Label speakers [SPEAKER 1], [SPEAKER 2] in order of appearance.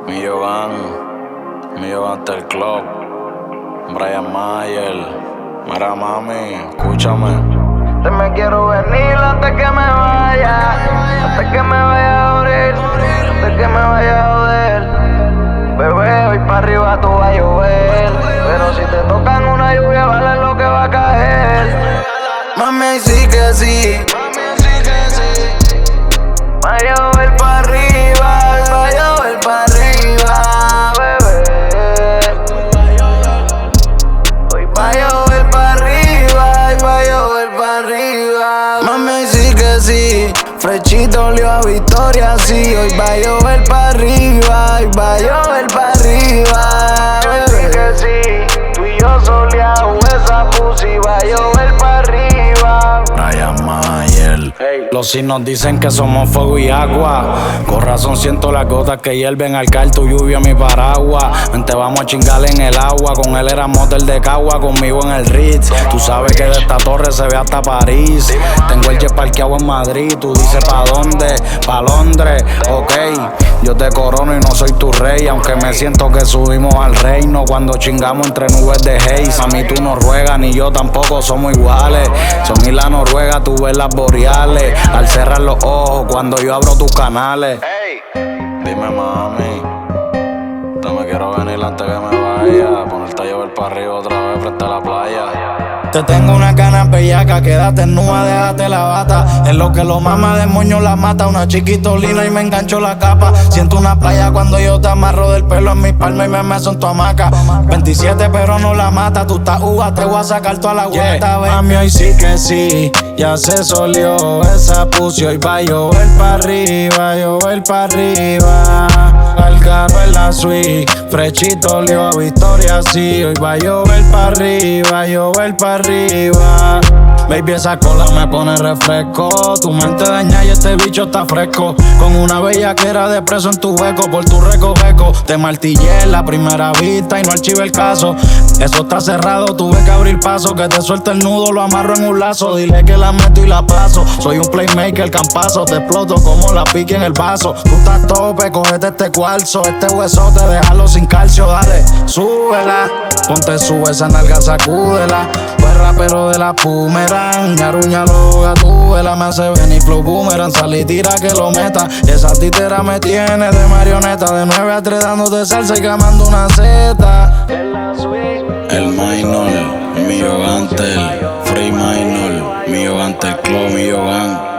[SPEAKER 1] Millo ante el club, Brian Mayer. Mira mami, escúchame.
[SPEAKER 2] Te me quiero venir antes que me vaya, antes que me vaya a morir, antes que me vaya a joder. Bebé, hoy pa' arriba tú vas a llover, pero si te tocan una lluvia vale lo que va a caer. Mami, sí que sí, va a llover pa' arriba, va a llover pa' arriba, bebé. Hoy va a llover pa' arriba, y va a llover pa' arriba. Mami, sí que sí, Frechito olió a Victoria, sí. Hoy va a llover pa' arriba, y va a llover pa' arriba, bebé. Sí que sí, tú y yo soleados, esa pussy va a llover pa' arriba.
[SPEAKER 1] Brian Mayer.
[SPEAKER 2] Hey.
[SPEAKER 1] Los signos dicen que somos fuego y agua. Con razón siento las gotas que hierven al caer tu lluvia mi paraguas. Vente, vamos a chingar en el agua. Con él era motel de Cagua, conmigo en el Ritz. Tú sabes que de esta torre se ve hasta París. Tengo el jet parqueado en Madrid. Tú dices pa' dónde, pa' Londres, ok. Yo te corono y no soy tu rey. Aunque me siento que subimos al reino cuando chingamos entre nubes de haze. A mí tú no ruegas, ni yo tampoco somos iguales. Son islas Noruega, tú ves las boreales. Al cerrar los ojos cuando yo abro tus canales.
[SPEAKER 2] Hey.
[SPEAKER 1] Dime mami, te me quiero venir antes que me vaya. Ponerte a llover para arriba otra vez frente a la playa.
[SPEAKER 3] Te tengo una cana bellaca, quédate nueva, déjate la bata. Es lo que lo mama de moño la mata. Una chiquitolina y me engancho la capa. Siento una playa cuando yo te amarro del pelo en mis palmas y me meso en tu hamaca. 27 pero no la mata, tú estás uva, te voy a sacar toda la vuelta. Mami, hoy sí que sí, ya se solió esa pussy. Hoy va a llover pa' arriba, llover pa' arriba. Al carro en la suite, Frechito olió a Victoria, sí. Hoy va a llover pa' arriba, llover pa' arriba. Baby, esa cola me pone refresco. Tu mente daña y este bicho está fresco. Con una bellaquera de preso en tu hueco. Por tu recoveco te martillé en la primera vista y no archivé el caso. Eso está cerrado, tuve que abrir paso. Que te suelte el nudo, lo amarro en un lazo. Dile que la meto y la paso. Soy un playmaker, campazo. Te exploto como la pique en el vaso. Tú estás tope, cogete este cuarzo. Este huesote, déjalo sin calcio. Dale, súbela. Ponte sube esa nalga, sacúdela. Pues rapero de la Pumerán. Ñaruñalo, gatúbela. Me hace venir flow boomerang. Sal y tira que lo meta. Esa titera me tiene de marioneta. De 9 a 3 dándote salsa y quemando una zeta.
[SPEAKER 1] El minor, Millo Gantel, Free Minor, Millo Gantel Club, Millo Gang.